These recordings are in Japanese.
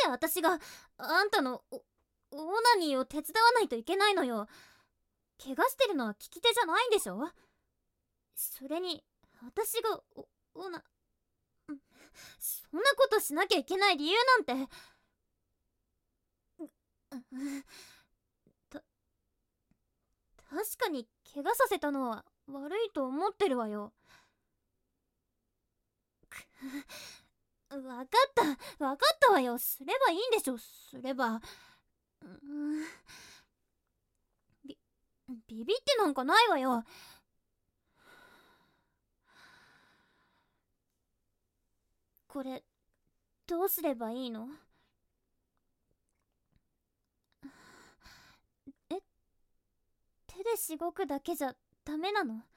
私があんたのオナニーを手伝わないといけないのよ。怪我してるのは利き手じゃないんでしょ。それに私がオナそんなことしなきゃいけない理由なんてた確かに怪我させたのは悪いと思ってるわよ。分かった分かったわよ。すればいいんでしょ。すればビビビってなんかないわよ。これどうすればいいの？え、手でしごくだけじゃダメなの？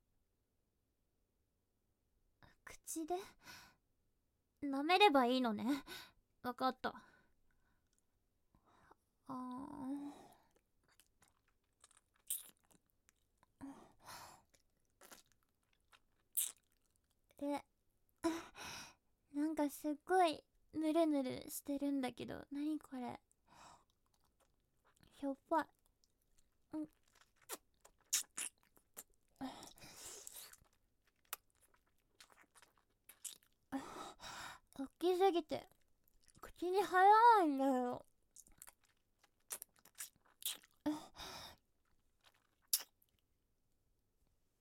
口で舐めればいいのね。わかった。あーなんかすっごいぬるぬるしてるんだけど、なにこれ。しょっぱい。大きすぎて口に入らないんだよ。